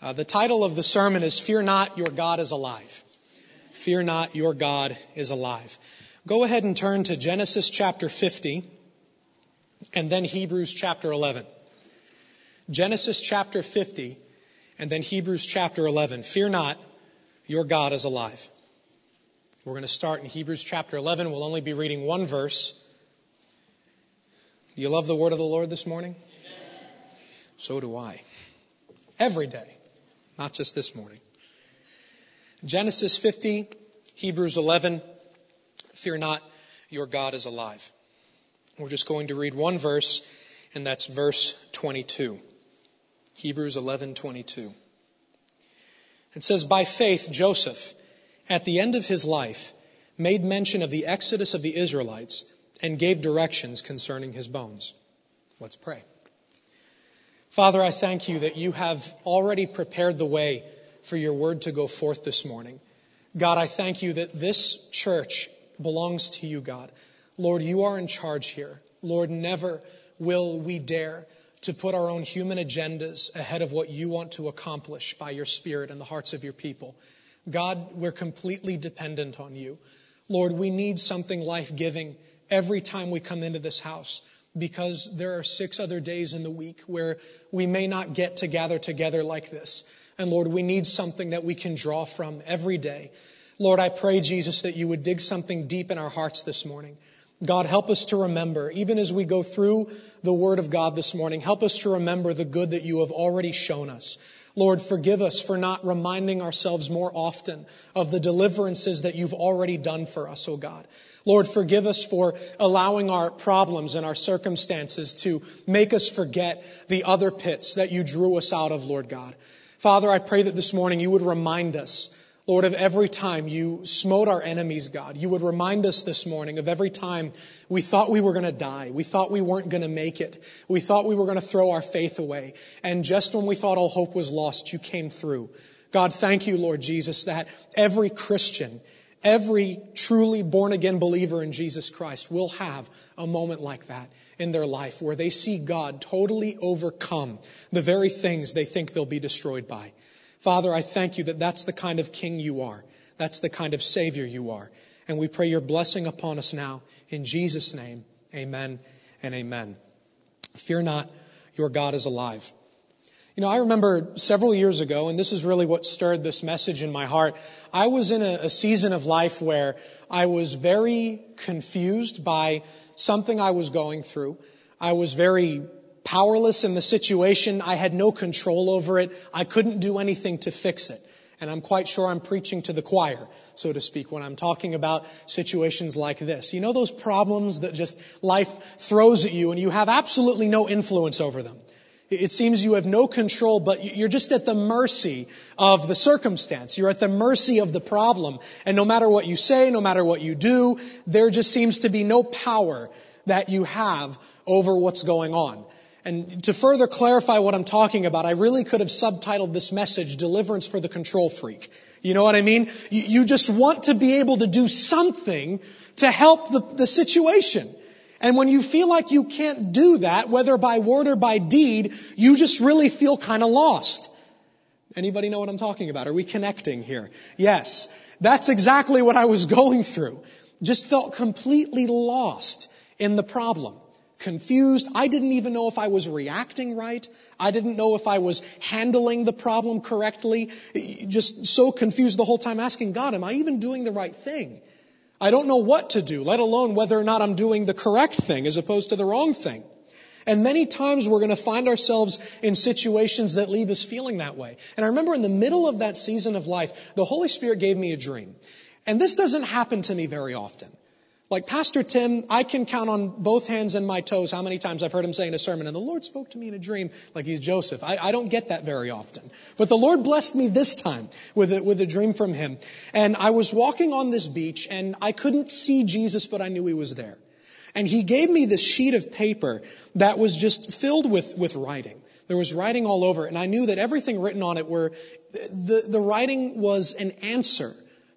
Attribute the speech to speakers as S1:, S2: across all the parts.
S1: The title of the sermon is Fear Not, Your God is Alive. Fear not, your God is alive. Go ahead and turn to Genesis chapter 50 and then Hebrews chapter 11. Genesis chapter 50 and then Hebrews chapter 11. Fear not, your God is alive. We're going to start in Hebrews chapter 11. We'll only be reading one verse. Do you love the word of the Lord this morning? Amen. So do I. Every day. Not just this morning. Genesis 50, Hebrews 11. Fear not, your God is alive. We're just going to read one verse, and that's verse 22. Hebrews 11:22. It says, by faith Joseph, at the end of his life, made mention of the exodus of the Israelites and gave directions concerning his bones. Let's pray. Father, I thank you that you have already prepared the way for your word to go forth this morning. God, I thank you that this church belongs to you, God. Lord, you are in charge here. Lord, never will we dare to put our own human agendas ahead of what you want to accomplish by your Spirit in the hearts of your people. God, we're completely dependent on you. Lord, we need something life-giving every time we come into this house, because there are 6 other days in the week where we may not get to gather together like this. And Lord, we need something that we can draw from every day. Lord, I pray, Jesus, that you would dig something deep in our hearts this morning. God, help us to remember, even as we go through the Word of God this morning, help us to remember the good that you have already shown us. Lord, forgive us for not reminding ourselves more often of the deliverances that you've already done for us, oh God. Lord, forgive us for allowing our problems and our circumstances to make us forget the other pits that you drew us out of, Lord God. Father, I pray that this morning you would remind us, Lord, of every time you smote our enemies, God. You would remind us this morning of every time we thought we were going to die. We thought we weren't going to make it. We thought we were going to throw our faith away. And just when we thought all hope was lost, you came through. God, thank you, Lord Jesus, that every Christian, every truly born-again believer in Jesus Christ will have a moment like that in their life where they see God totally overcome the very things they think they'll be destroyed by. Father, I thank you that that's the kind of king you are. That's the kind of Savior you are. And we pray your blessing upon us now. In Jesus' name, amen and amen. Fear not, your God is alive. You know, I remember several years ago, and this is really what stirred this message in my heart. I was in a season of life where I was very confused by something I was going through. I was very powerless in the situation. I had no control over it. I couldn't do anything to fix it. And I'm quite sure I'm preaching to the choir, so to speak, when I'm talking about situations like this. You know those problems that just life throws at you and you have absolutely no influence over them. It seems you have no control, but you're just at the mercy of the circumstance. You're at the mercy of the problem. And no matter what you say, no matter what you do, there just seems to be no power that you have over what's going on. And to further clarify what I'm talking about, I really could have subtitled this message, Deliverance for the Control Freak. You know what I mean? You just want to be able to do something to help the situation. And when you feel like you can't do that, whether by word or by deed, you just really feel kind of lost. Anybody know what I'm talking about? Are we connecting here? Yes. That's exactly what I was going through. Just felt completely lost in the problem. Confused. I didn't even know if I was reacting right. I didn't know if I was handling the problem correctly. Just so confused the whole time, asking God, am I even doing the right thing? I don't know what to do, let alone whether or not I'm doing the correct thing as opposed to the wrong thing. And many times we're going to find ourselves in situations that leave us feeling that way. And I remember in the middle of that season of life, the Holy Spirit gave me a dream. And this doesn't happen to me very often. Like Pastor Tim, I can count on both hands and my toes how many times I've heard him say in a sermon, and the Lord spoke to me in a dream like he's Joseph. I don't get that very often. But the Lord blessed me this time with a dream from him. And I was walking on this beach, and I couldn't see Jesus, but I knew he was there. And he gave me this sheet of paper that was just filled with writing. There was writing all over it, and I knew that everything written on it the writing was an answer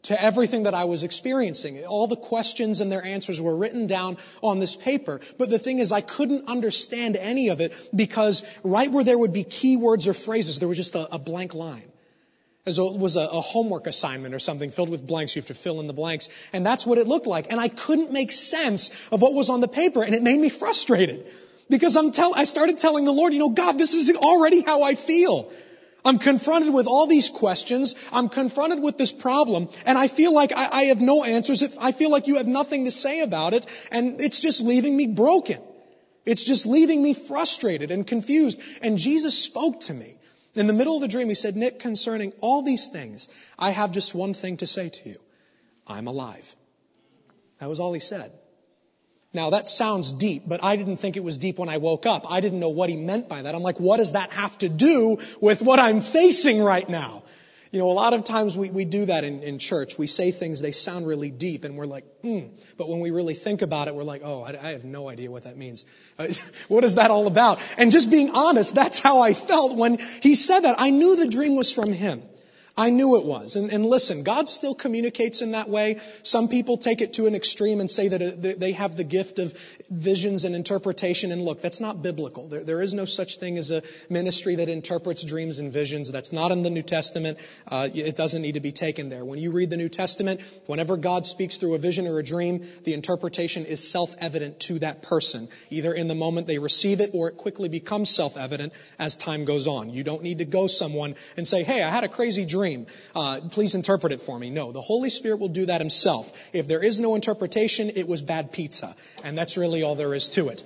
S1: to everything that I was experiencing. All the questions and their answers were written down on this paper. But the thing is, I couldn't understand any of it because right where there would be key words or phrases, there was just a blank line. As though it was a homework assignment or something filled with blanks. You have to fill in the blanks. And that's what it looked like. And I couldn't make sense of what was on the paper. And it made me frustrated. Because I started telling the Lord, God, this is already how I feel. I'm confronted with all these questions. I'm confronted with this problem. And I feel like I have no answers. I feel like you have nothing to say about it. And it's just leaving me broken. It's just leaving me frustrated and confused. And Jesus spoke to me. In the middle of the dream, he said, Nick, concerning all these things, I have just one thing to say to you. I'm alive. That was all he said. Now, that sounds deep, but I didn't think it was deep when I woke up. I didn't know what he meant by that. I'm like, what does that have to do with what I'm facing right now? A lot of times we do that in church. We say things, they sound really deep, and we're like, But when we really think about it, we're like, I have no idea what that means. What is that all about? And just being honest, that's how I felt when he said that. I knew the dream was from him. I knew it was. And listen, God still communicates in that way. Some people take it to an extreme and say that they have the gift of visions and interpretation. And look, that's not biblical. There is no such thing as a ministry that interprets dreams and visions. That's not in the New Testament. It doesn't need to be taken there. When you read the New Testament, whenever God speaks through a vision or a dream, the interpretation is self-evident to that person. Either in the moment they receive it or it quickly becomes self-evident as time goes on. You don't need to go someone and say, hey, I had a crazy dream. Please interpret it for me. No, the Holy Spirit will do that himself. If there is no interpretation, it was bad pizza. And that's really all there is to it.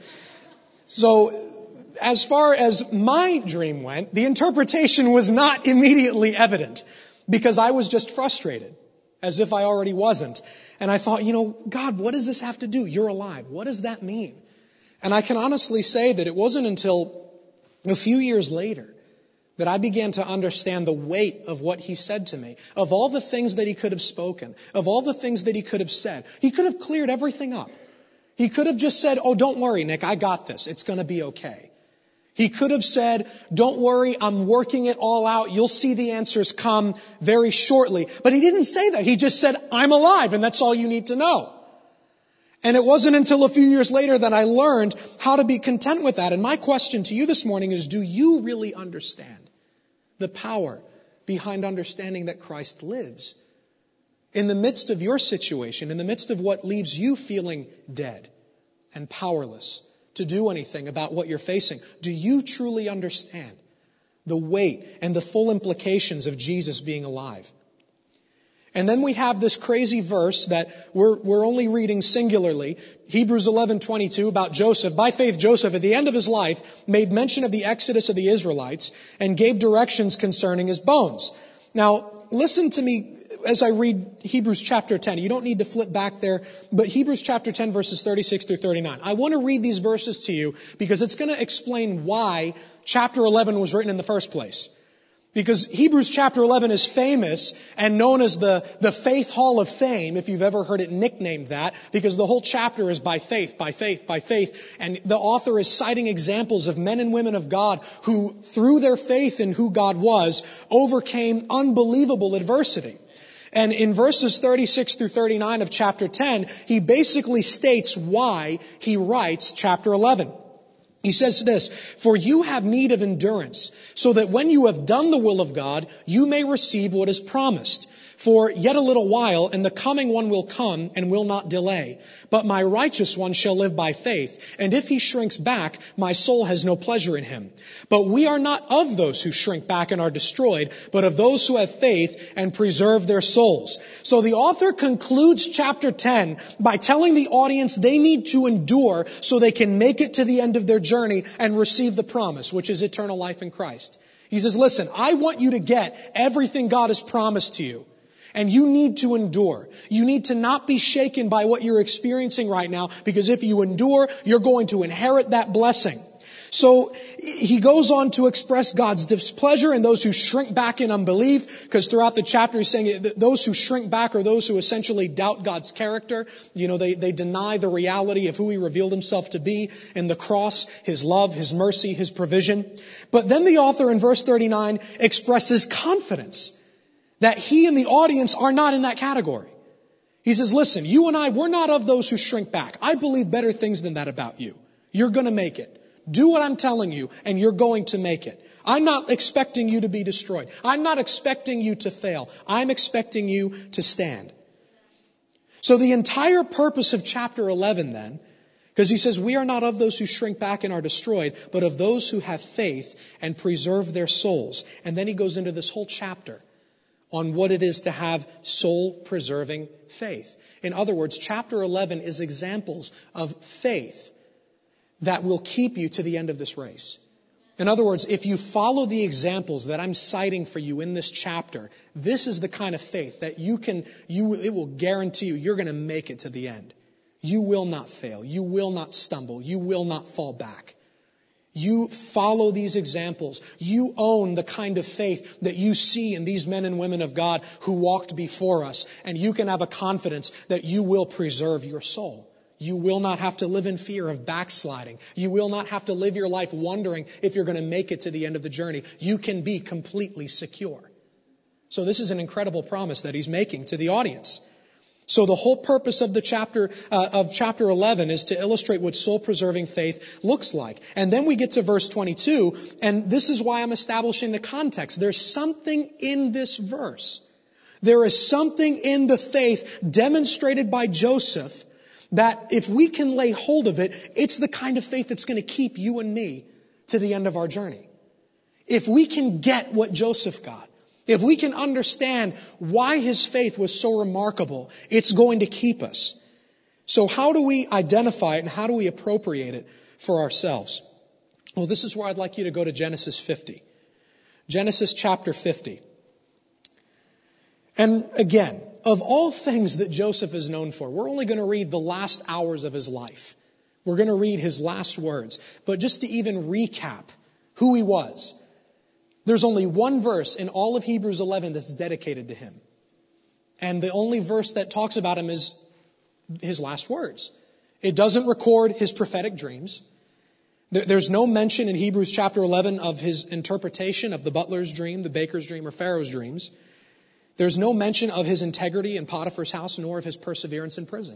S1: So, as far as my dream went, the interpretation was not immediately evident because I was just frustrated, as if I already wasn't. And I thought, God, what does this have to do? You're alive. What does that mean? And I can honestly say that it wasn't until a few years later that I began to understand the weight of what he said to me. Of all the things that he could have spoken, of all the things that he could have said, he could have cleared everything up. He could have just said, don't worry, Nick, I got this. It's going to be okay. He could have said, don't worry, I'm working it all out. You'll see the answers come very shortly. But he didn't say that. He just said, I'm alive, and that's all you need to know. And it wasn't until a few years later that I learned how to be content with that. And my question to you this morning is, do you really understand the power behind understanding that Christ lives? In the midst of your situation, in the midst of what leaves you feeling dead and powerless to do anything about what you're facing, do you truly understand the weight and the full implications of Jesus being alive? And then we have this crazy verse that we're only reading singularly, Hebrews 11:22, about Joseph. By faith, Joseph, at the end of his life, made mention of the exodus of the Israelites and gave directions concerning his bones. Now, listen to me as I read Hebrews chapter 10. You don't need to flip back there, but Hebrews chapter 10, verses 36 through 39. I want to read these verses to you because it's going to explain why chapter 11 was written in the first place. Because Hebrews chapter 11 is famous and known as the Faith Hall of Fame, if you've ever heard it nicknamed that, because the whole chapter is by faith, by faith, by faith. And the author is citing examples of men and women of God who, through their faith in who God was, overcame unbelievable adversity. And in verses 36 through 39 of chapter 10, he basically states why he writes chapter 11. He says this, for you have need of endurance, so that when you have done the will of God, you may receive what is promised. For yet a little while, and the coming one will come and will not delay. But my righteous one shall live by faith, and if he shrinks back, my soul has no pleasure in him. But we are not of those who shrink back and are destroyed, but of those who have faith and preserve their souls. So the author concludes chapter 10 by telling the audience they need to endure so they can make it to the end of their journey and receive the promise, which is eternal life in Christ. He says, listen, I want you to get everything God has promised to you. And you need to endure. You need to not be shaken by what you're experiencing right now, because if you endure, you're going to inherit that blessing. So he goes on to express God's displeasure in those who shrink back in unbelief, because throughout the chapter he's saying that those who shrink back are those who essentially doubt God's character. They deny the reality of who he revealed himself to be in the cross, his love, his mercy, his provision. But then the author in verse 39 expresses confidence that he and the audience are not in that category. He says, listen, you and I, we're not of those who shrink back. I believe better things than that about you. You're going to make it. Do what I'm telling you, and you're going to make it. I'm not expecting you to be destroyed. I'm not expecting you to fail. I'm expecting you to stand. So the entire purpose of chapter 11 then, because he says, we are not of those who shrink back and are destroyed, but of those who have faith and preserve their souls. And then he goes into this whole chapter on what it is to have soul-preserving faith. In other words, chapter 11 is examples of faith that will keep you to the end of this race. In other words, if you follow the examples that I'm citing for you in this chapter, this is the kind of faith that it will guarantee you're going to make it to the end. You will not fail. You will not stumble. You will not fall back. You follow these examples. You own the kind of faith that you see in these men and women of God who walked before us. And you can have a confidence that you will preserve your soul. You will not have to live in fear of backsliding. You will not have to live your life wondering if you're going to make it to the end of the journey. You can be completely secure. So this is an incredible promise that he's making to the audience. So the whole purpose of the chapter 11 is to illustrate what soul-preserving faith looks like. And then we get to verse 22, and this is why I'm establishing the context. There's something in this verse. There is something in the faith demonstrated by Joseph that if we can lay hold of it, it's the kind of faith that's going to keep you and me to the end of our journey. If we can get what Joseph got, if we can understand why his faith was so remarkable, it's going to keep us. So how do we identify it and how do we appropriate it for ourselves? Well, this is where I'd like you to go to Genesis 50. Genesis chapter 50. And again, of all things that Joseph is known for, we're only going to read the last hours of his life. We're going to read his last words. But just to even recap who he was, there's only one verse in all of Hebrews 11 that's dedicated to him. And the only verse that talks about him is his last words. It doesn't record his prophetic dreams. There's no mention in Hebrews chapter 11 of his interpretation of the butler's dream, the baker's dream, or Pharaoh's dreams. There's no mention of his integrity in Potiphar's house, nor of his perseverance in prison.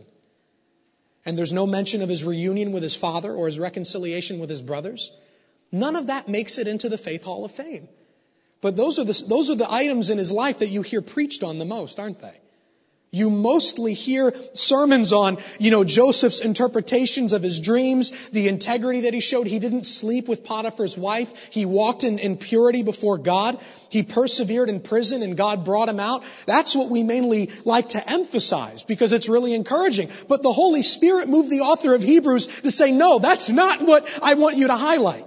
S1: And there's no mention of his reunion with his father or his reconciliation with his brothers. None of that makes it into the Faith Hall of Fame. But those are the items in his life that you hear preached on the most, aren't they? You mostly hear sermons on, Joseph's interpretations of his dreams, the integrity that he showed. He didn't sleep with Potiphar's wife. He walked in purity before God. He persevered in prison and God brought him out. That's what we mainly like to emphasize because it's really encouraging. But the Holy Spirit moved the author of Hebrews to say, no, that's not what I want you to highlight.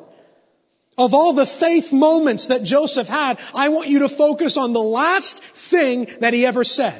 S1: Of all the faith moments that Joseph had, I want you to focus on the last thing that he ever said.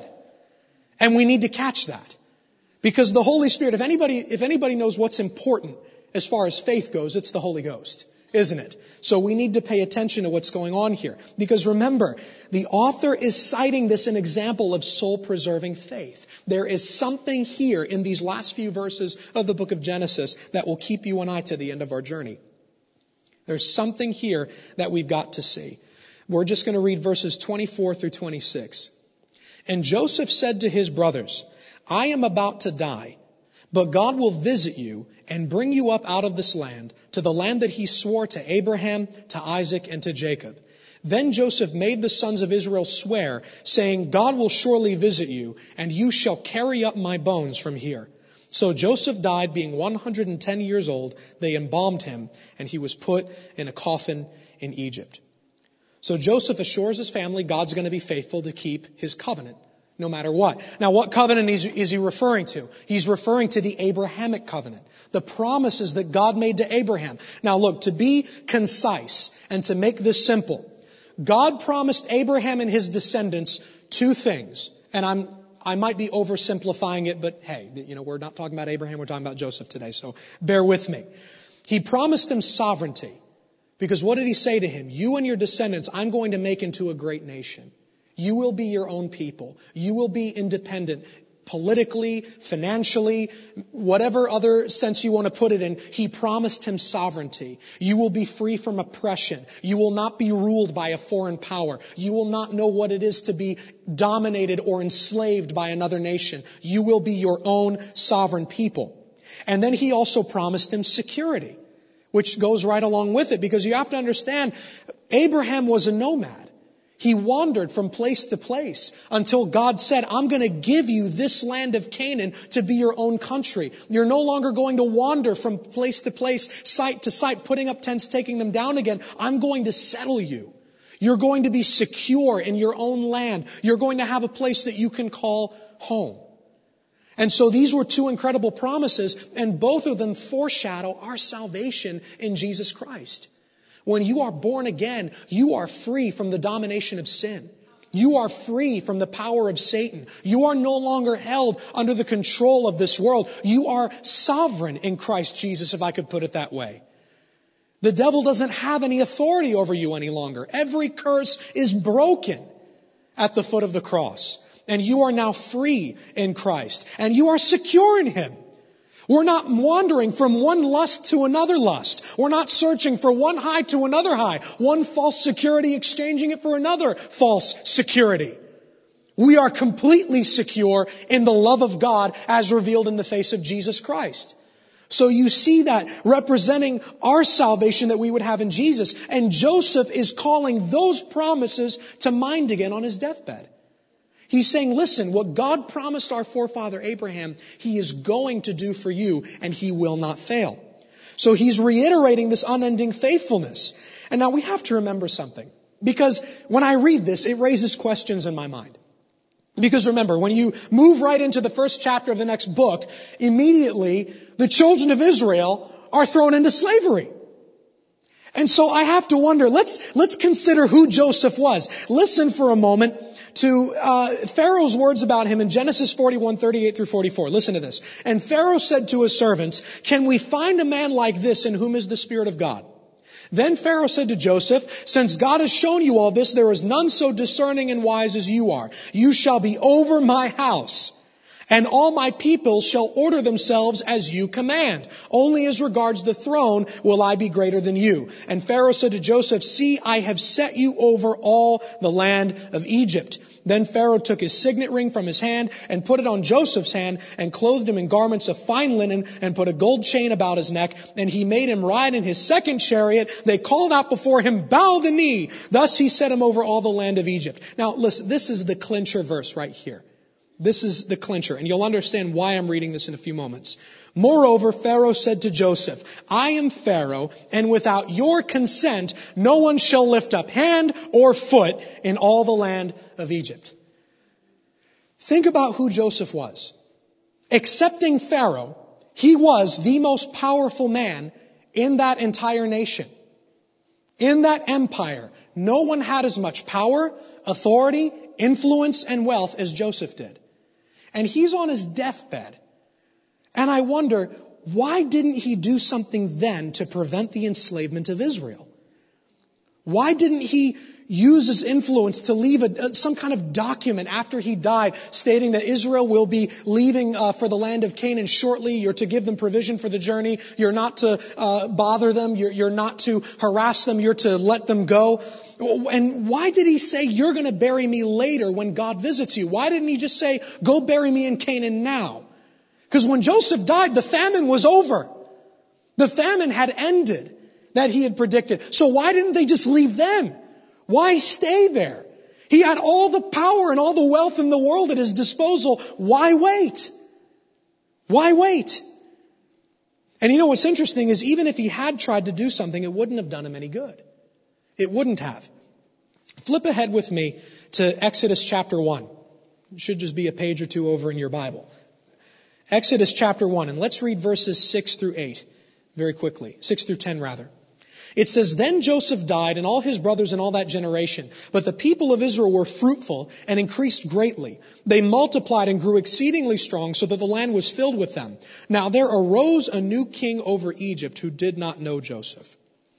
S1: And we need to catch that. Because the Holy Spirit, if anybody knows what's important as far as faith goes, it's the Holy Ghost, isn't it? So we need to pay attention to what's going on here. Because remember, the author is citing this an example of soul-preserving faith. There is something here in these last few verses of the book of Genesis that will keep you and I to the end of our journey. There's something here that we've got to see. We're just going to read verses 24 through 26. And Joseph said to his brothers, I am about to die, but God will visit you and bring you up out of this land to the land that he swore to Abraham, to Isaac, and to Jacob. Then Joseph made the sons of Israel swear, saying, God will surely visit you, and you shall carry up my bones from here. So Joseph died, being 110 years old. They embalmed him, and he was put in a coffin in Egypt. So Joseph assures his family God's going to be faithful to keep his covenant, no matter what. Now, what covenant is he referring to? He's referring to the Abrahamic covenant, the promises that God made to Abraham. Now, look, to be concise and to make this simple, God promised Abraham and his descendants two things. And I might be oversimplifying it, but hey, we're not talking about Abraham, we're talking about Joseph today, so bear with me. He promised him sovereignty. Because what did he say to him? You and your descendants, I'm going to make into a great nation. You will be your own people. You will be independent politically, financially, whatever other sense you want to put it in, he promised him sovereignty. You will be free from oppression. You will not be ruled by a foreign power. You will not know what it is to be dominated or enslaved by another nation. You will be your own sovereign people. And then he also promised him security, which goes right along with it, because you have to understand, Abraham was a nomad. He wandered from place to place until God said, I'm going to give you this land of Canaan to be your own country. You're no longer going to wander from place to place, site to site, putting up tents, taking them down again. I'm going to settle you. You're going to be secure in your own land. You're going to have a place that you can call home. And so these were two incredible promises, and both of them foreshadow our salvation in Jesus Christ. When you are born again, you are free from the domination of sin. You are free from the power of Satan. You are no longer held under the control of this world. You are sovereign in Christ Jesus, if I could put it that way. The devil doesn't have any authority over you any longer. Every curse is broken at the foot of the cross. And you are now free in Christ. And you are secure in Him. We're not wandering from one lust to another lust. We're not searching for one high to another high. One false security, exchanging it for another false security. We are completely secure in the love of God as revealed in the face of Jesus Christ. So you see that representing our salvation that we would have in Jesus. And Joseph is calling those promises to mind again on his deathbed. He's saying, listen, what God promised our forefather Abraham, He is going to do for you, and He will not fail. So he's reiterating this unending faithfulness. And now we have to remember something, because when I read this, it raises questions in my mind. Because remember, when you move right into the first chapter of the next book, immediately the children of Israel are thrown into slavery. And so I have to wonder, let's consider who Joseph was. Listen for a moment to Pharaoh's words about him in Genesis 41:38 through 44. Listen to this. And Pharaoh said to his servants, "Can we find a man like this in whom is the Spirit of God?" Then Pharaoh said to Joseph, "Since God has shown you all this, there is none so discerning and wise as you are. You shall be over my house, and all my people shall order themselves as you command. Only as regards the throne will I be greater than you." And Pharaoh said to Joseph, "See, I have set you over all the land of Egypt." Then Pharaoh took his signet ring from his hand and put it on Joseph's hand and clothed him in garments of fine linen and put a gold chain about his neck. And he made him ride in his second chariot. They called out before him, "Bow the knee." Thus he set him over all the land of Egypt. Now listen, this is the clincher verse right here. This is the clincher, and you'll understand why I'm reading this in a few moments. Moreover, Pharaoh said to Joseph, "I am Pharaoh, and without your consent, no one shall lift up hand or foot in all the land of Egypt." Think about who Joseph was. Excepting Pharaoh, he was the most powerful man in that entire nation. In that empire, no one had as much power, authority, influence, and wealth as Joseph did. And he's on his deathbed. And I wonder, why didn't he do something then to prevent the enslavement of Israel? Why didn't he use his influence to leave some kind of document after he died stating that Israel will be leaving for the land of Canaan shortly? You're to give them provision for the journey. You're not to bother them. You're not to harass them. You're to let them go. And why did he say, "You're going to bury me later when God visits you"? Why didn't he just say, "Go bury me in Canaan now"? Because when Joseph died, the famine was over. The famine had ended that he had predicted. So why didn't they just leave then? Why stay there? He had all the power and all the wealth in the world at his disposal. Why wait? Why wait? And you know what's interesting is even if he had tried to do something, it wouldn't have done him any good. It wouldn't have. Flip ahead with me to Exodus chapter 1. It should just be a page or two over in your Bible. Exodus chapter 1, and let's read verses 6 through 8 very quickly. 6 through 10 rather. It says, "Then Joseph died and all his brothers and all that generation. But the people of Israel were fruitful and increased greatly. They multiplied and grew exceedingly strong so that the land was filled with them. Now there arose a new king over Egypt who did not know Joseph.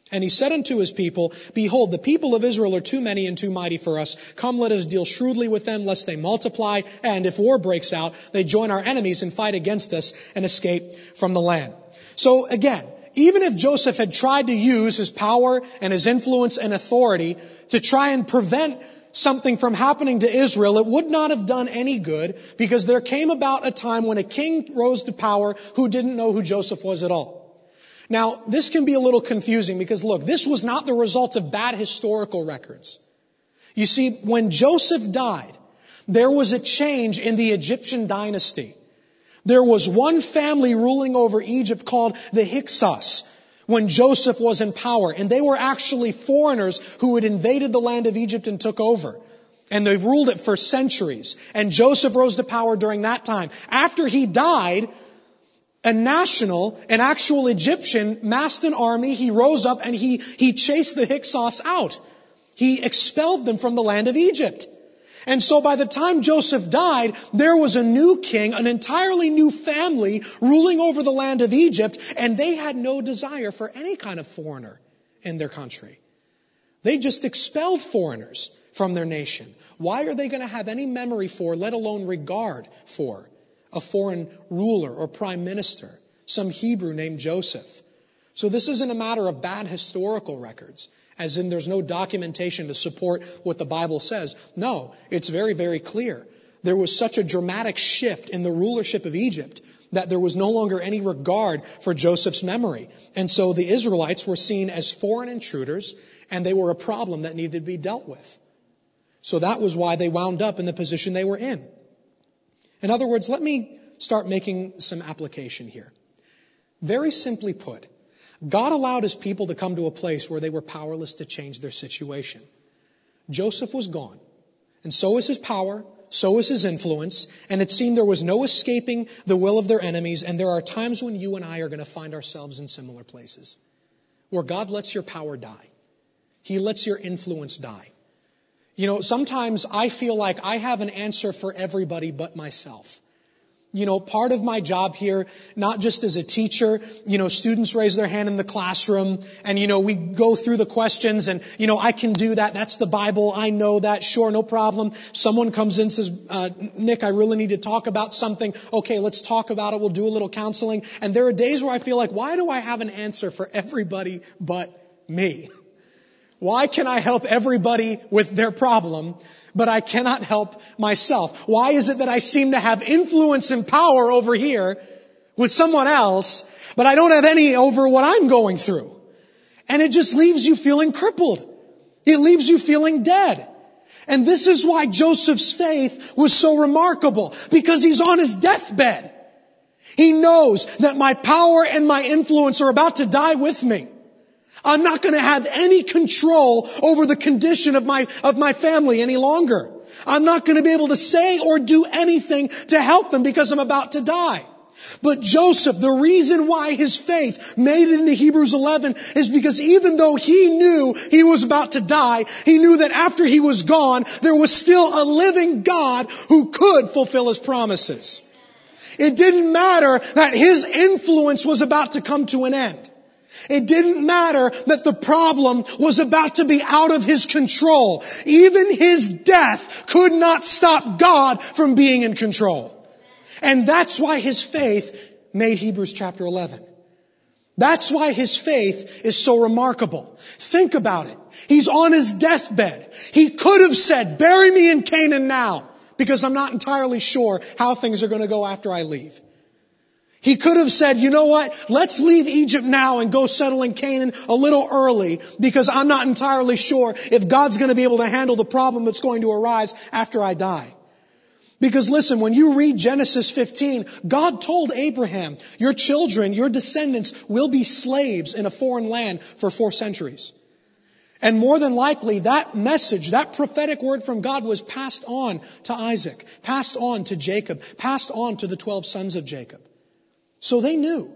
S1: And he said unto his people, Behold, the people of Israel are too many and too mighty for us. Come, let us deal shrewdly with them, lest they multiply. And if war breaks out, they join our enemies and fight against us and escape from the land. So again, even if Joseph had tried to use his power and his influence and authority to try and prevent something from happening to Israel, it would not have done any good, because there came about a time when a king rose to power who didn't know who Joseph was at all. Now, this can be a little confusing because, look, this was not the result of bad historical records. You see, when Joseph died, there was a change in the Egyptian dynasty. There was one family ruling over Egypt called the Hyksos when Joseph was in power. And they were actually foreigners who had invaded the land of Egypt and took over. And they ruled it for centuries. And Joseph rose to power during that time. After he died, an actual Egyptian massed an army. He rose up and he chased the Hyksos out. He expelled them from the land of Egypt. And so by the time Joseph died, there was a new king, an entirely new family ruling over the land of Egypt, and they had no desire for any kind of foreigner in their country. They just expelled foreigners from their nation. Why are they going to have any memory for, let alone regard for, a foreign ruler or prime minister, some Hebrew named Joseph? So this isn't a matter of bad historical records, as in there's no documentation to support what the Bible says. No, it's very, very clear. There was such a dramatic shift in the rulership of Egypt that there was no longer any regard for Joseph's memory. And so the Israelites were seen as foreign intruders, and they were a problem that needed to be dealt with. So that was why they wound up in the position they were in. In other words, let me start making some application here. Very simply put, God allowed his people to come to a place where they were powerless to change their situation. Joseph was gone, and so was his power, so was his influence, and it seemed there was no escaping the will of their enemies. And there are times when you and I are going to find ourselves in similar places where God lets your power die. He lets your influence die. You know, sometimes I feel like I have an answer for everybody but myself. You know, part of my job here, not just as a teacher, students raise their hand in the classroom and, we go through the questions and, I can do that. That's the Bible. I know that. Sure, no problem. Someone comes in and says, Nick, I really need to talk about something. Okay, let's talk about it. We'll do a little counseling. And there are days where I feel like, why do I have an answer for everybody but me? Why can I help everybody with their problem, but I cannot help myself? Why is it that I seem to have influence and power over here with someone else, but I don't have any over what I'm going through? And it just leaves you feeling crippled. It leaves you feeling dead. And this is why Joseph's faith was so remarkable, because he's on his deathbed. He knows that my power and my influence are about to die with me. I'm not going to have any control over the condition of my family any longer. I'm not going to be able to say or do anything to help them because I'm about to die. But Joseph, the reason why his faith made it into Hebrews 11 is because even though he knew he was about to die, he knew that after he was gone, there was still a living God who could fulfill his promises. It didn't matter that his influence was about to come to an end. It didn't matter that the problem was about to be out of his control. Even his death could not stop God from being in control. And that's why his faith made Hebrews chapter 11. That's why his faith is so remarkable. Think about it. He's on his deathbed. He could have said, bury me in Canaan now, because I'm not entirely sure how things are going to go after I leave. He could have said, you know what, let's leave Egypt now and go settle in Canaan a little early, because I'm not entirely sure if God's going to be able to handle the problem that's going to arise after I die. Because listen, when you read Genesis 15, God told Abraham, your children, your descendants will be slaves in a foreign land for 4 centuries. And more than likely, that message, that prophetic word from God was passed on to Isaac, passed on to Jacob, passed on to the 12 sons of Jacob. So they knew.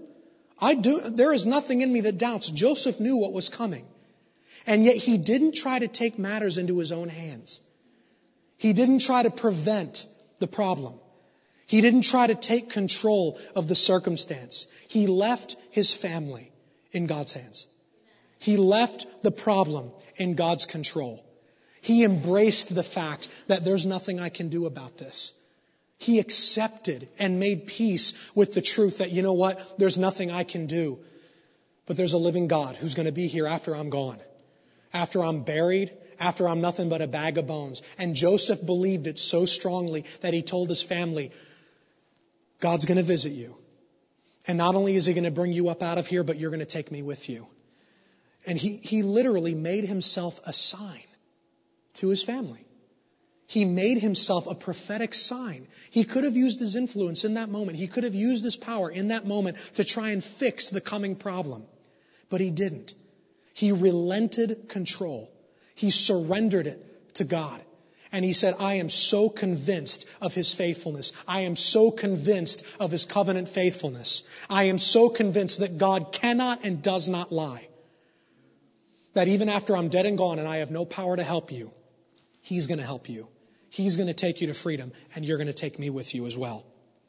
S1: There is nothing in me that doubts. Joseph knew what was coming. And yet he didn't try to take matters into his own hands. He didn't try to prevent the problem. He didn't try to take control of the circumstance. He left his family in God's hands. He left the problem in God's control. He embraced the fact that there's nothing I can do about this. He accepted and made peace with the truth that, you know what, there's nothing I can do. But there's a living God who's going to be here after I'm gone, after I'm buried, after I'm nothing but a bag of bones. And Joseph believed it so strongly that he told his family, God's going to visit you. And not only is he going to bring you up out of here, but you're going to take me with you. And he literally made himself a sign to his family. He made himself a prophetic sign. He could have used his influence in that moment. He could have used his power in that moment to try and fix the coming problem. But he didn't. He relented control. He surrendered it to God. And he said, I am so convinced of his faithfulness. I am so convinced of his covenant faithfulness. I am so convinced that God cannot and does not lie. That even after I'm dead and gone and I have no power to help you, he's going to help you. He's going to take you to freedom, and you're going to take me with you as well.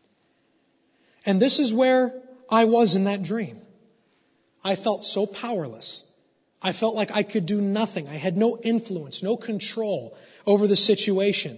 S1: And this is where I was in that dream. I felt so powerless. I felt like I could do nothing. I had no influence, no control over the situation.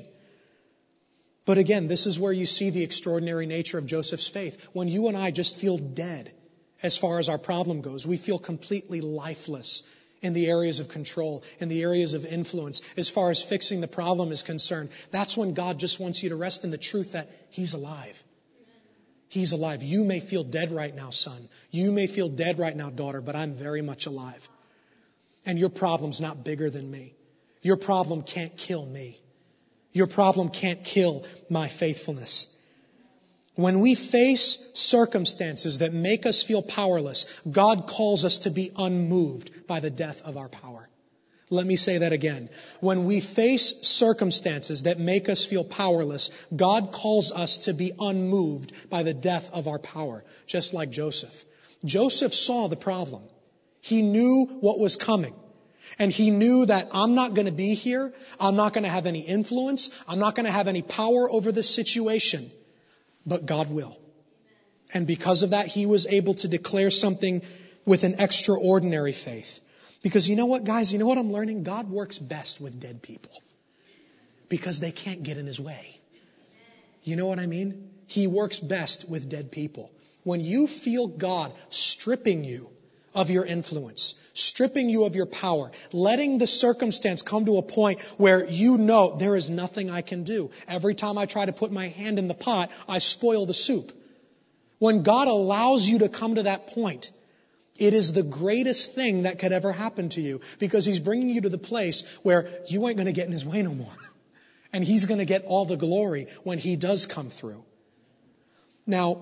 S1: But again, this is where you see the extraordinary nature of Joseph's faith. When you and I just feel dead as far as our problem goes, we feel completely lifeless in the areas of control, in the areas of influence, as far as fixing the problem is concerned. That's when God just wants you to rest in the truth that he's alive. He's alive. You may feel dead right now, son. You may feel dead right now, daughter, but I'm very much alive. And your problem's not bigger than me. Your problem can't kill me. Your problem can't kill my faithfulness. When we face circumstances that make us feel powerless, God calls us to be unmoved by the death of our power. Let me say that again. When we face circumstances that make us feel powerless, God calls us to be unmoved by the death of our power, just like Joseph. Joseph saw the problem. He knew what was coming. And he knew that I'm not going to be here. I'm not going to have any influence. I'm not going to have any power over this situation. But God will. And because of that, he was able to declare something with an extraordinary faith. Because you know what, guys? You know what I'm learning? God works best with dead people. Because they can't get in his way. You know what I mean? He works best with dead people. When you feel God stripping you of your influence, stripping you of your power, letting the circumstance come to a point where you know there is nothing I can do. Every time I try to put my hand in the pot, I spoil the soup. When God allows you to come to that point, it is the greatest thing that could ever happen to you, because he's bringing you to the place where you ain't going to get in his way no more. And he's going to get all the glory when he does come through. Now,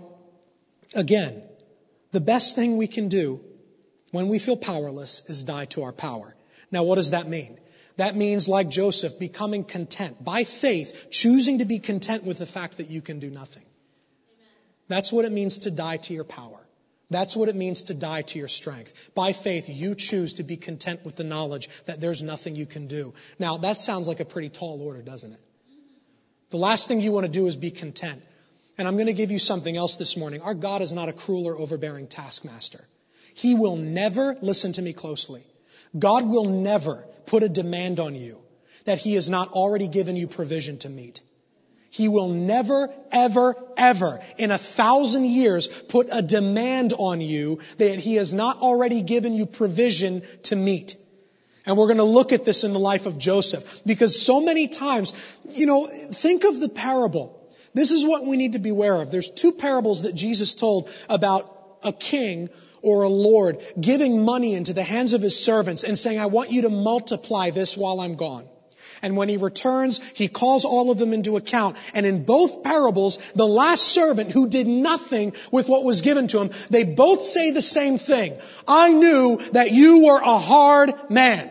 S1: again, the best thing we can do when we feel powerless is die to our power. Now, what does that mean? That means, like Joseph, becoming content. By faith, choosing to be content with the fact that you can do nothing. That's what it means to die to your power. That's what it means to die to your strength. By faith, you choose to be content with the knowledge that there's nothing you can do. Now, that sounds like a pretty tall order, doesn't it? The last thing you want to do is be content. And I'm going to give you something else this morning. Our God is not a cruel or overbearing taskmaster. He will never, listen to me closely, God will never put a demand on you that he has not already given you provision to meet. He will never, ever, ever in 1,000 years put a demand on you that he has not already given you provision to meet. And we're going to look at this in the life of Joseph, because so many times, think of the parable. This is what we need to beware of. There's 2 parables that Jesus told about a king or a lord giving money into the hands of his servants and saying, I want you to multiply this while I'm gone. And when he returns, he calls all of them into account. And in both parables, the last servant who did nothing with what was given to him, they both say the same thing. I knew that you were a hard man.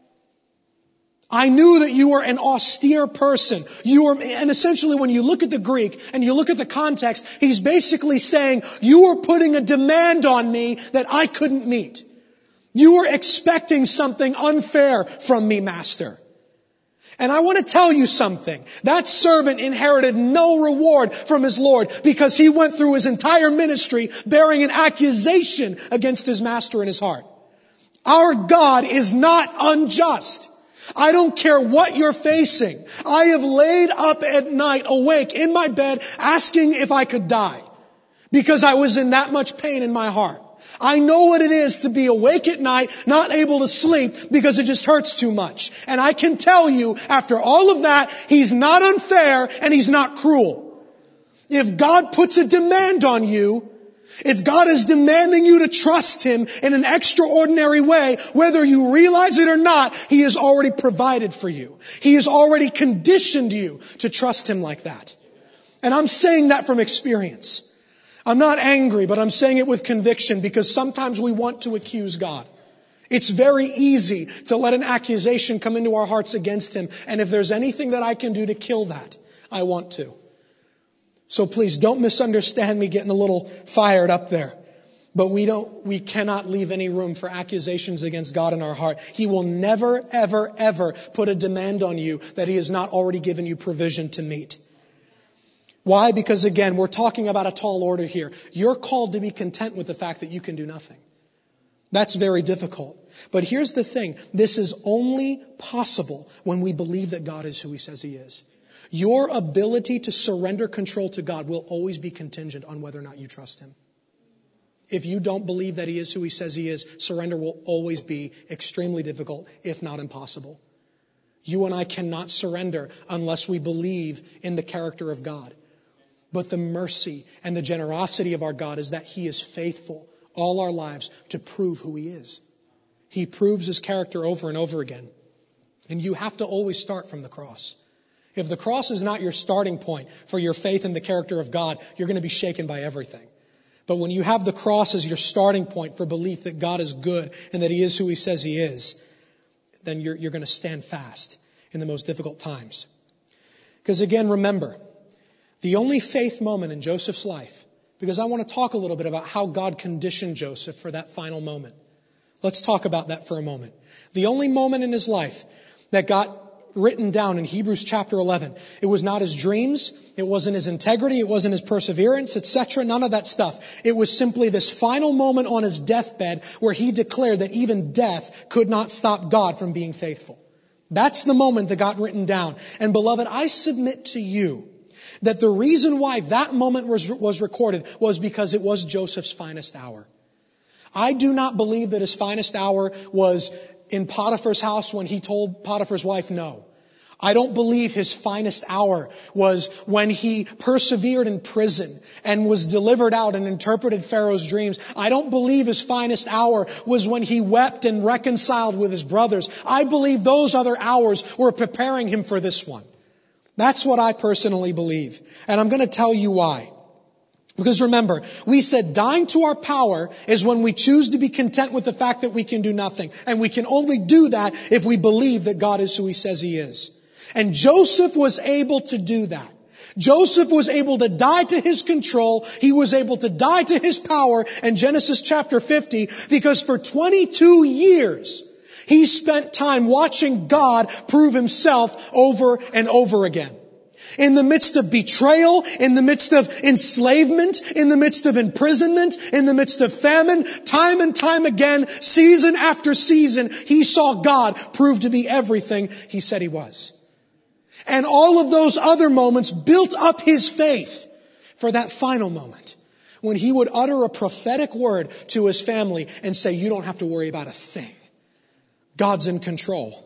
S1: I knew that you were an austere person. And essentially when you look at the Greek and you look at the context, he's basically saying, you were putting a demand on me that I couldn't meet. You were expecting something unfair from me, master. And I want to tell you something. That servant inherited no reward from his Lord, because he went through his entire ministry bearing an accusation against his master in his heart. Our God is not unjust. I don't care what you're facing. I have laid up at night awake in my bed asking if I could die because I was in that much pain in my heart. I know what it is to be awake at night, not able to sleep because it just hurts too much. And I can tell you, after all of that, He's not unfair and He's not cruel. If God puts a demand on you, if God is demanding you to trust Him in an extraordinary way, whether you realize it or not, He has already provided for you. He has already conditioned you to trust Him like that. And I'm saying that from experience. I'm not angry, but I'm saying it with conviction because sometimes we want to accuse God. It's very easy to let an accusation come into our hearts against Him. And if there's anything that I can do to kill that, I want to. So please don't misunderstand me getting a little fired up there. But we cannot leave any room for accusations against God in our heart. He will never, ever, ever put a demand on you that He has not already given you provision to meet. Why? Because again, we're talking about a tall order here. You're called to be content with the fact that you can do nothing. That's very difficult. But here's the thing. This is only possible when we believe that God is who He says He is. Your ability to surrender control to God will always be contingent on whether or not you trust Him. If you don't believe that He is who He says He is, surrender will always be extremely difficult, if not impossible. You and I cannot surrender unless we believe in the character of God. But the mercy and the generosity of our God is that He is faithful all our lives to prove who He is. He proves His character over and over again. And you have to always start from the cross. If the cross is not your starting point for your faith in the character of God, you're going to be shaken by everything. But when you have the cross as your starting point for belief that God is good and that He is who He says He is, then you're going to stand fast in the most difficult times. Because again, remember, the only faith moment in Joseph's life, because I want to talk a little bit about how God conditioned Joseph for that final moment. Let's talk about that for a moment. The only moment in his life that got written down in Hebrews chapter 11, it was not his dreams, it wasn't his integrity, it wasn't his perseverance, etc., none of that stuff. It was simply this final moment on his deathbed where he declared that even death could not stop God from being faithful. That's the moment that got written down. And beloved, I submit to you that the reason why that moment was recorded was because it was Joseph's finest hour. I do not believe that his finest hour was in Potiphar's house when he told Potiphar's wife no. I don't believe his finest hour was when he persevered in prison and was delivered out and interpreted Pharaoh's dreams. I don't believe his finest hour was when he wept and reconciled with his brothers. I believe those other hours were preparing him for this one. That's what I personally believe. And I'm going to tell you why. Because remember, we said dying to our power is when we choose to be content with the fact that we can do nothing. And we can only do that if we believe that God is who He says He is. And Joseph was able to do that. Joseph was able to die to his control. He was able to die to his power in Genesis chapter 50 because for 22 years, he spent time watching God prove Himself over and over again. In the midst of betrayal, in the midst of enslavement, in the midst of imprisonment, in the midst of famine, time and time again, season after season, he saw God prove to be everything He said He was. And all of those other moments built up his faith for that final moment when he would utter a prophetic word to his family and say, you don't have to worry about a thing. God's in control.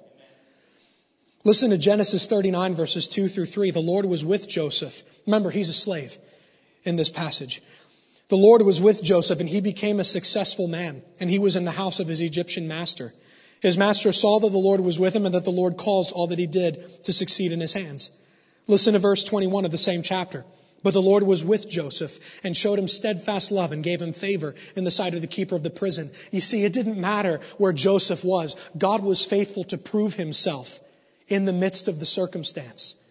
S1: Listen to Genesis 39 verses 2 through 3. The Lord was with Joseph. Remember, he's a slave in this passage. The Lord was with Joseph and he became a successful man, and he was in the house of his Egyptian master. His master saw that the Lord was with him and that the Lord caused all that he did to succeed in his hands. Listen to verse 21 of the same chapter. But the Lord was with Joseph and showed him steadfast love and gave him favor in the sight of the keeper of the prison. You see, it didn't matter where Joseph was. God was faithful to prove Himself in the midst of the circumstance.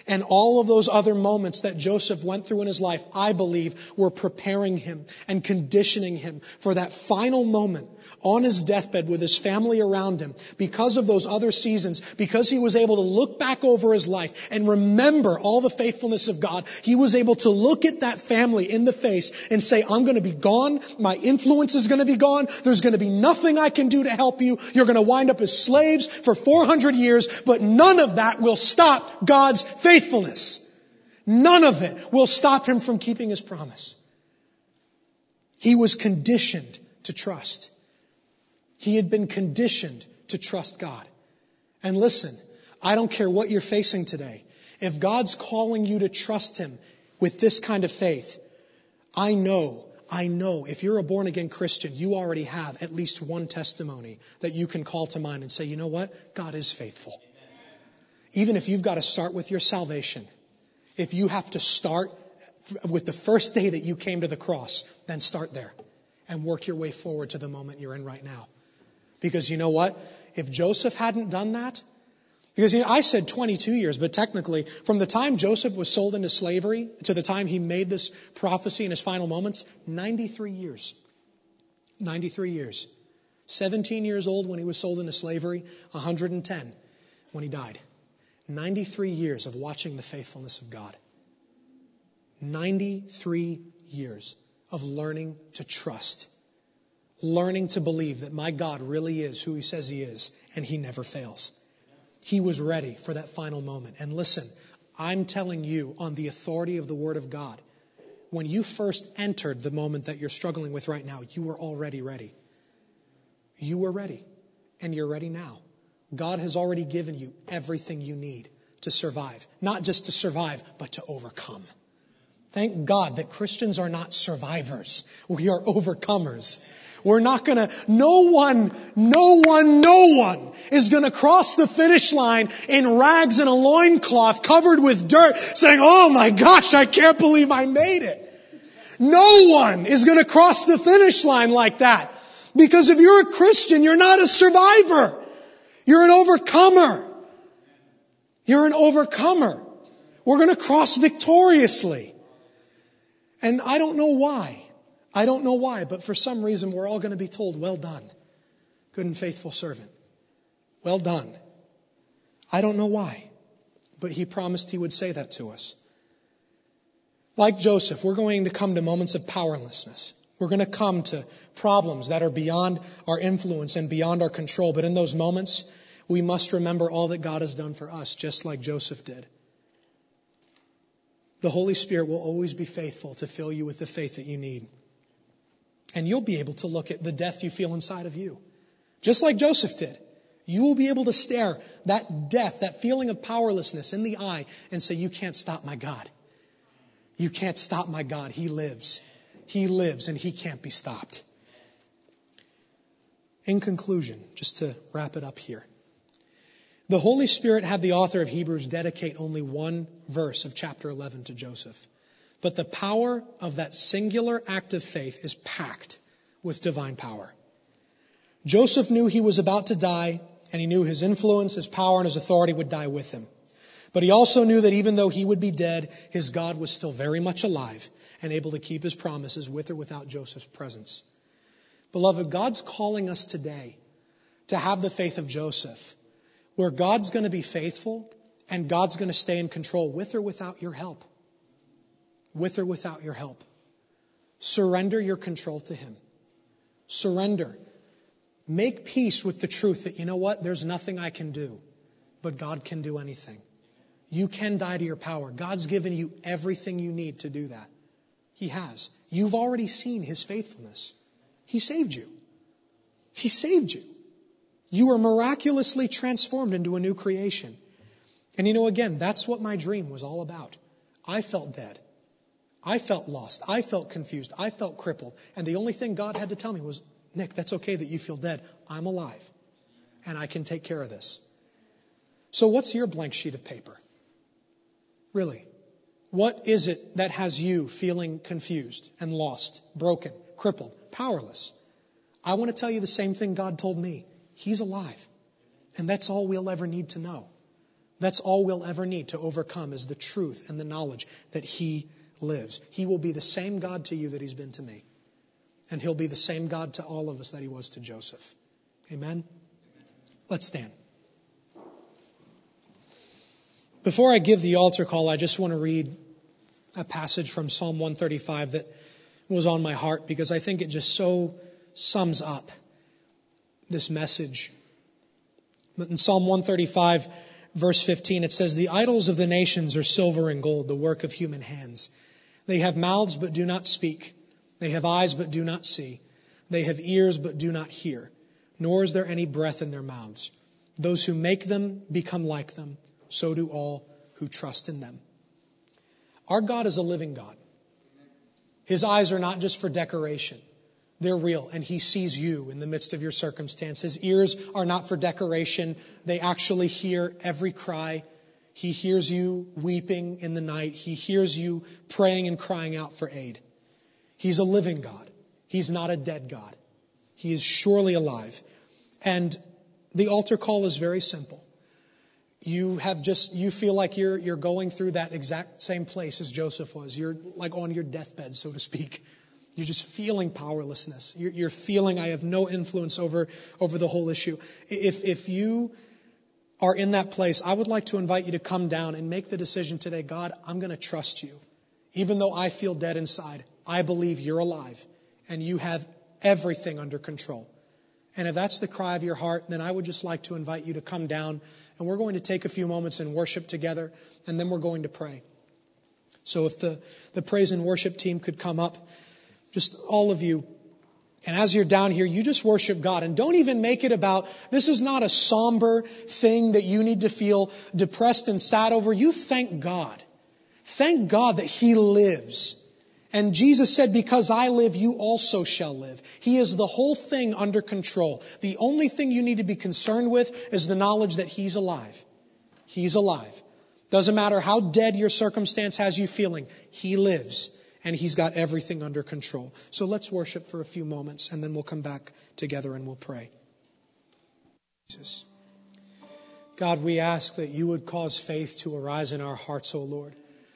S1: And all of those other moments that Joseph went through in his life, I believe, were preparing him and conditioning him for that final moment on his deathbed with his family around him. Because of those other seasons, because he was able to look back over his life and remember all the faithfulness of God, he was able to look at that family in the face and say, I'm going to be gone. My influence is going to be gone. There's going to be nothing I can do to help you. You're going to wind up as slaves for 400 years, but none of that will stop God's faithfulness. None of it will stop him from keeping his promise. He was conditioned to trust. He had been conditioned to trust God. And listen, I don't care what you're facing today. If God's calling you to trust Him with this kind of faith, I know if you're a born-again Christian, you already have at least one testimony that you can call to mind and say, you know what? God is faithful. Even if you've got to start with your salvation, if you have to start with the first day that you came to the cross, then start there and work your way forward to the moment you're in right now. Because you know what? If Joseph hadn't done that, because I said 22 years, but technically from the time Joseph was sold into slavery to the time he made this prophecy in his final moments, 93 years. 93 years. 17 years old when he was sold into slavery, 110 when he died. 93 years of watching the faithfulness of God. 93 years of learning to trust. Learning to believe that my God really is who He says He is, and He never fails. He was ready for that final moment. And listen, I'm telling you on the authority of the Word of God, when you first entered the moment that you're struggling with right now, you were already ready. You were ready, and you're ready now. God has already given you everything you need to survive. Not just to survive, but to overcome. Thank God that Christians are not survivors. We are overcomers. We're not going to, no one is going to cross the finish line in rags and a loincloth covered with dirt saying, oh my gosh, I can't believe I made it. No one is going to cross the finish line like that. Because if you're a Christian, you're not a survivor. You're an overcomer. You're an overcomer. We're going to cross victoriously. And I don't know why. But for some reason we're all going to be told, well done, good and faithful servant. Well done. I don't know why, but He promised He would say that to us. Like Joseph, we're going to come to moments of powerlessness. We're going to come to problems that are beyond our influence and beyond our control. But in those moments, we must remember all that God has done for us, just like Joseph did. The Holy Spirit will always be faithful to fill you with the faith that you need. And you'll be able to look at the death you feel inside of you. Just like Joseph did. You will be able to stare that death, that feeling of powerlessness in the eye and say, you can't stop my God. You can't stop my God. He lives. He lives and He can't be stopped. In conclusion, just to wrap it up here. The Holy Spirit had the author of Hebrews dedicate only one verse of chapter 11 to Joseph. But the power of that singular act of faith is packed with divine power. Joseph knew he was about to die, and he knew his influence, his power, and his authority would die with him. But he also knew that even though he would be dead, his God was still very much alive and able to keep His promises with or without Joseph's presence. Beloved, God's calling us today to have the faith of Joseph, where God's going to be faithful and God's going to stay in control with or without your help. With or without your help. Surrender your control to Him. Surrender. Make peace with the truth that, you know what, there's nothing I can do, but God can do anything. You can die to your power. God's given you everything you need to do that. He has. You've already seen His faithfulness. He saved you. He saved you. You were miraculously transformed into a new creation. And you know, again, that's what my dream was all about. I felt dead. I felt lost. I felt confused. I felt crippled. And the only thing God had to tell me was, Nick, that's okay that you feel dead. I'm alive. And I can take care of this. So what's your blank sheet of paper? Really? What is it that has you feeling confused and lost, broken, crippled, powerless? I want to tell you the same thing God told me. He's alive. And that's all we'll ever need to know. That's all we'll ever need to overcome is the truth and the knowledge that He lives. He will be the same God to you that He's been to me. And He'll be the same God to all of us that He was to Joseph. Amen? Let's stand. Before I give the altar call, I just want to read a passage from Psalm 135 that was on my heart because I think it just so sums up this message. But in Psalm 135, verse 15, it says, "The idols of the nations are silver and gold, the work of human hands. They have mouths but do not speak. They have eyes but do not see. They have ears but do not hear. Nor is there any breath in their mouths. Those who make them become like them. So do all who trust in them." Our God is a living God. His eyes are not just for decoration. They're real, and He sees you in the midst of your circumstance. His ears are not for decoration. They actually hear every cry. He hears you weeping in the night. He hears you praying and crying out for aid. He's a living God. He's not a dead God. He is surely alive. And the altar call is very simple. You feel like you're going through that exact same place as Joseph was. You're like on your deathbed, so to speak. You're just feeling powerlessness. You're feeling I have no influence over the whole issue. If you are in that place, I would like to invite you to come down and make the decision today, God, I'm going to trust you. Even though I feel dead inside, I believe you're alive and you have everything under control. And if that's the cry of your heart, then I would just like to invite you to come down and we're going to take a few moments and worship together and then we're going to pray. So if the praise and worship team could come up, just all of you. And as you're down here, you just worship God. And don't even make it about, this is not a somber thing that you need to feel depressed and sad over. You thank God. Thank God that He lives. And Jesus said, because I live, you also shall live. He is the whole thing under control. The only thing you need to be concerned with is the knowledge that He's alive. He's alive. Doesn't matter how dead your circumstance has you feeling. He lives. And He's got everything under control. So let's worship for a few moments and then we'll come back together and we'll pray. Jesus. God, we ask that you would cause faith to arise in our hearts, O Lord,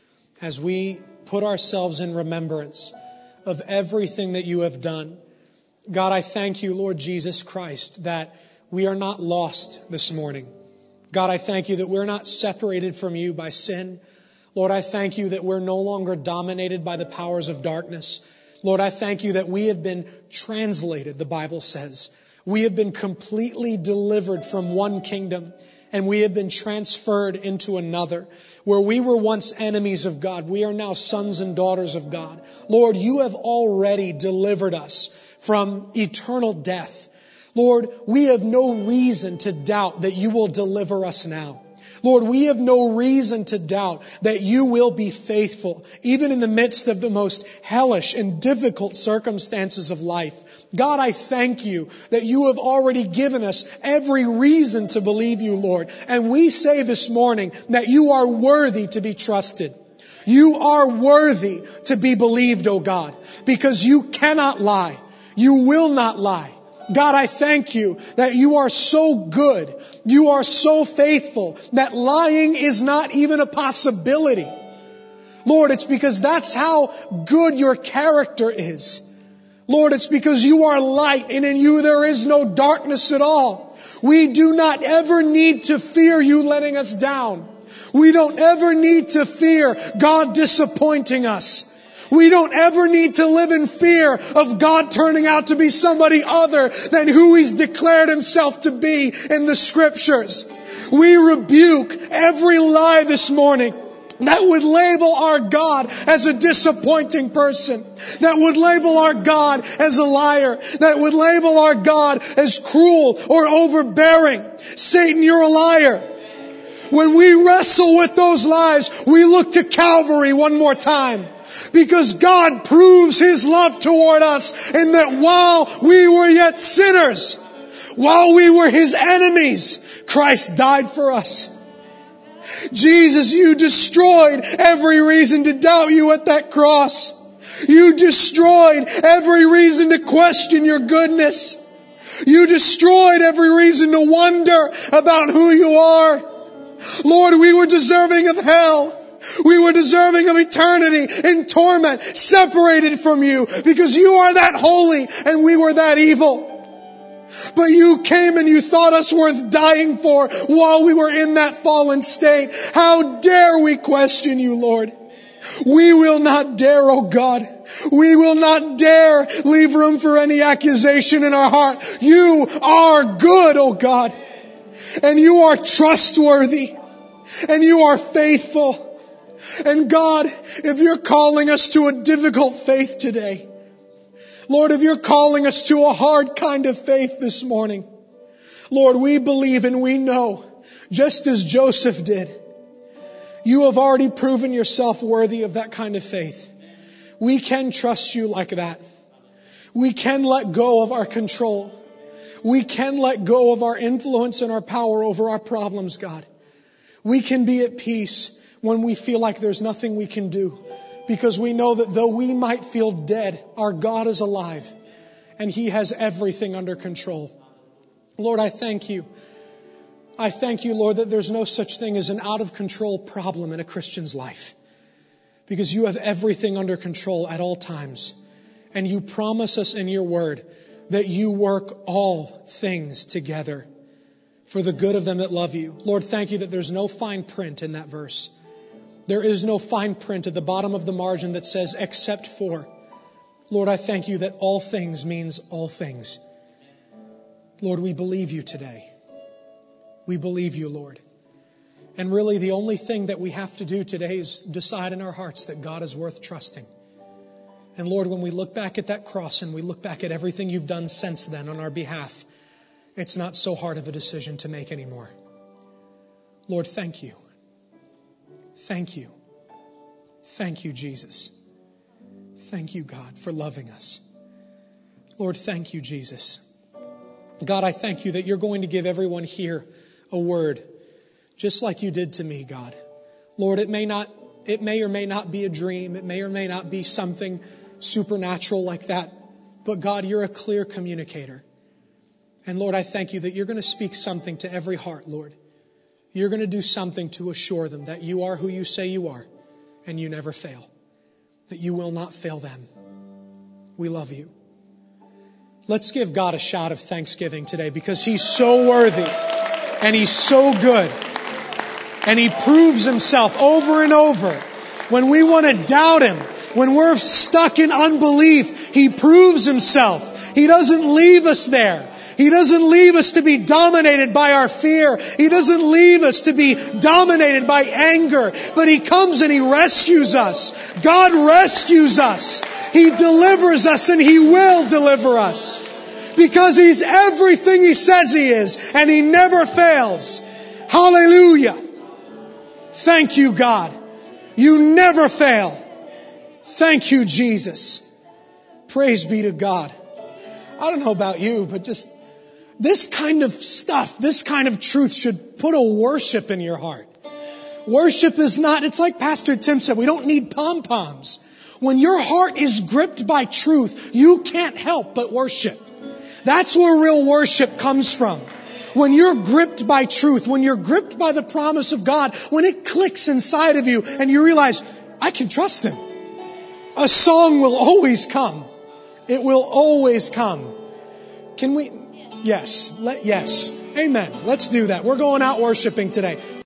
S1: as we put ourselves in remembrance of everything that you have done. God, I thank you, Lord Jesus Christ, that we are not lost this morning. God, I thank you that we're not separated from you by sin. Lord, I thank you that we're no longer dominated by the powers of darkness. Lord, I thank you that we have been translated, the Bible says. We have been completely delivered from one kingdom and we have been transferred into another. Where we were once enemies of God, we are now sons and daughters of God. Lord, you have already delivered us from eternal death. Lord, we have no reason to doubt that you will deliver us now. Lord, we have no reason to doubt that you will be faithful, even in the midst of the most hellish and difficult circumstances of life. God, I thank you that you have already given us every reason to believe you, Lord. And we say this morning that you are worthy to be trusted. You are worthy to be believed, O God, because you cannot lie. You will not lie. God, I thank you that you are so good. You are so faithful that lying is not even a possibility. Lord, it's because that's how good your character is. Lord, it's because you are light and in you there is no darkness at all. We do not ever need to fear you letting us down. We don't ever need to fear God disappointing us. We don't ever need to live in fear of God turning out to be somebody other than who He's declared Himself to be in the Scriptures. We rebuke every lie this morning that would label our God as a disappointing person, that would label our God as a liar, that would label our God as cruel or overbearing. Satan, you're a liar. When we wrestle with those lies, we look to Calvary one more time. Because God proves His love toward us in that while we were yet sinners, while we were His enemies, Christ died for us. Jesus, you destroyed every reason to doubt you at that cross. You destroyed every reason to question your goodness. You destroyed every reason to wonder about who you are. Lord, we were deserving of hell. We were deserving of eternity in torment, separated from you, because you are that holy and we were that evil. But you came and you thought us worth dying for while we were in that fallen state. How dare we question you, Lord? We will not dare, oh God. We will not dare leave room for any accusation in our heart. You are good, oh God. And you are trustworthy. And you are faithful. And God, if you're calling us to a difficult faith today, Lord, if you're calling us to a hard kind of faith this morning, Lord, we believe and we know, just as Joseph did, you have already proven yourself worthy of that kind of faith. We can trust you like that. We can let go of our control. We can let go of our influence and our power over our problems, God. We can be at peace when we feel like there's nothing we can do, because we know that though we might feel dead, our God is alive and He has everything under control. Lord, I thank you. I thank you, Lord, that there's no such thing as an out of control problem in a Christian's life, because you have everything under control at all times. And you promise us in your word that you work all things together for the good of them that love you. Lord, thank you that there's no fine print in that verse. There is no fine print at the bottom of the margin that says, except for. Lord, I thank you that all things means all things. Lord, we believe you today. We believe you, Lord. And really the only thing that we have to do today is decide in our hearts that God is worth trusting. And Lord, when we look back at that cross and we look back at everything you've done since then on our behalf, it's not so hard of a decision to make anymore. Lord, thank you. Thank you. Thank you, Jesus. Thank you, God, for loving us. Lord, thank you, Jesus. God, I thank you that you're going to give everyone here a word, just like you did to me, God. Lord, it may or may not be a dream. It may or may not be something supernatural like that. But God, you're a clear communicator. And Lord, I thank you that you're going to speak something to every heart, Lord. You're going to do something to assure them that you are who you say you are and you never fail. That you will not fail them. We love you. Let's give God a shout of thanksgiving today, because He's so worthy and He's so good. And He proves Himself over and over. When we want to doubt Him, when we're stuck in unbelief, He proves Himself. He doesn't leave us there. He doesn't leave us to be dominated by our fear. He doesn't leave us to be dominated by anger. But He comes and He rescues us. God rescues us. He delivers us, and He will deliver us. Because He's everything He says He is, and He never fails. Hallelujah. Thank you, God. You never fail. Thank you, Jesus. Praise be to God. I don't know about you, but just this kind of stuff, this kind of truth should put a worship in your heart. Worship is not, it's like Pastor Tim said, we don't need pom-poms. When your heart is gripped by truth, you can't help but worship. That's where real worship comes from. When you're gripped by truth, when you're gripped by the promise of God, when it clicks inside of you and you realize, I can trust Him, a song will always come. It will always come. Can we? Yes. Yes. Amen. Let's do that. We're going out worshiping today.